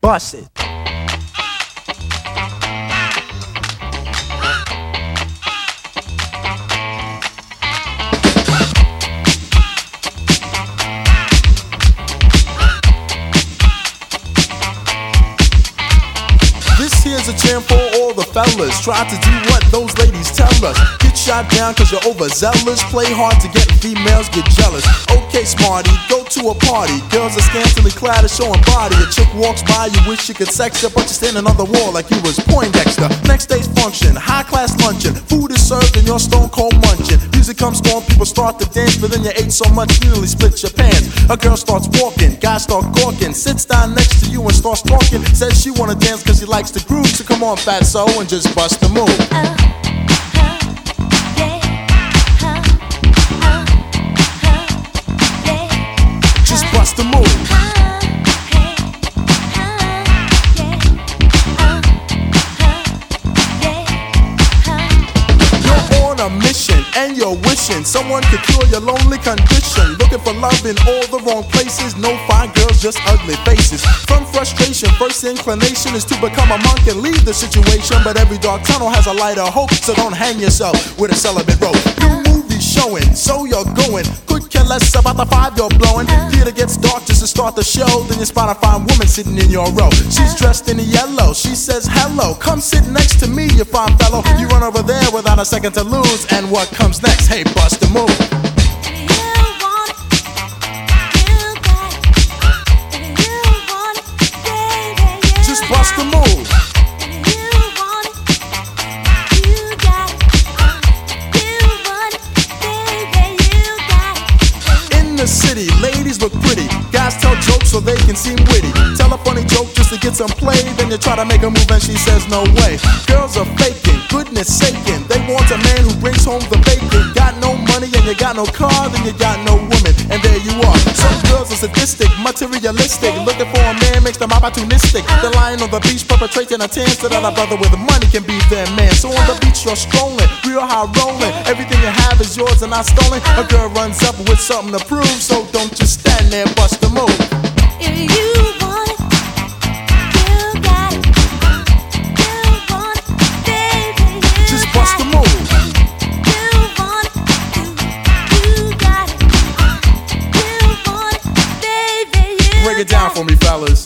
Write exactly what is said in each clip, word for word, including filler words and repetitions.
Bust it. Here's a jam for all the fellas. Try to do what those ladies tell us. Get shot down cause you're overzealous. Play hard to get females get jealous. Okay, smarty, go to a party. Girls are scantily clad and showing body. A chick walks by, you wish you could sex her, but you're standing on the wall like you was Poindexter. Next day's function, high class luncheon. Food is served and you're stone cold munching. Music comes on, people start to dance, but then you ate so much you nearly split your pants. A girl starts walking, guys start gawking. Sits down next to you and starts talking. Says she wanna dance cause she likes to groove. So come on, fatso, and just bust the move. Uh. Bust the move. You're on a mission and you're wishing someone could cure your lonely condition. Looking for love in all the wrong places. No fine girls, just ugly faces. From frustration, first inclination is to become a monk and leave the situation. But every dark tunnel has a light of hope, so don't hang yourself with a celibate rope. New movies showing, so you're going. Could care less about the five you're blowing. Theater gets dark just to start the show. Then you spot a fine woman sitting in your row. She's dressed in yellow, she says hello. Come sit next to me, you fine fellow. You run over there without a second to lose. And what comes next? Hey, bust the move. Just bust the move. The city, ladies look pretty. Guys tell jokes so they can seem witty. Tell a funny joke just to get some play. Then you try to make a move and she says no way. Girls are faking, goodness saking. They want a man who brings home the bacon. Got no money and you got no car, then you got no woman. And there you are. Some girls are sadistic, materialistic. Looking for a man makes them opportunistic. They're lying on the beach perpetrating a tan so that a brother with money can be their man. So on the beach you're strolling, real high rolling. Everything you have is yours and not stolen. A girl runs up with something to prove. So don't just stand there, bust the move. If you want it, you got it. You want it, baby, you just bust the move. You want it, you, you got it. You want it, baby, you break it down for me, fellas.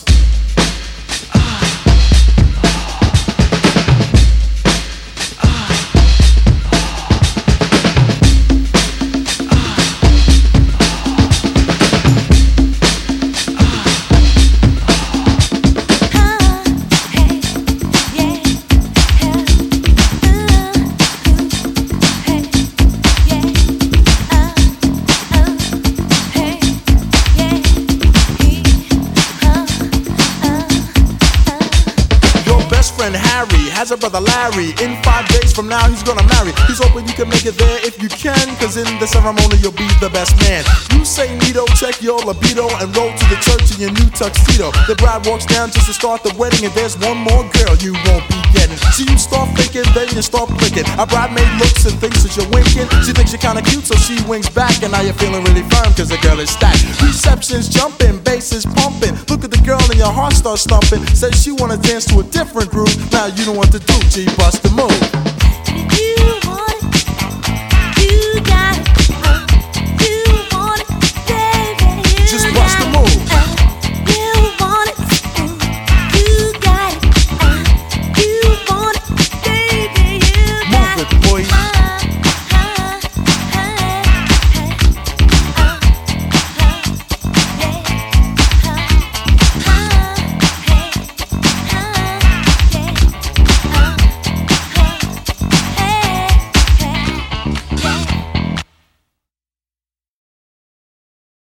Harry has a brother Larry. In five days from now he's gonna marry. He's hoping you can make it there if you can, cause in the ceremony you'll be the best man. You say Nito, check your libido and roll to the church in your new tuxedo. The bride walks down just to start the wedding, and there's one more girl you won't be getting. So you start thinking, then you start blinking. A bridemaid looks and thinks that you're winking. She thinks you're kinda cute, so she winks back, and now you're feeling really firm cause the girl is stacked. Reception's jumping, bass is pumping. Look at the girl and your heart starts thumping. Says she wanna dance to a different groove. Now you know what to do, G, bust the move.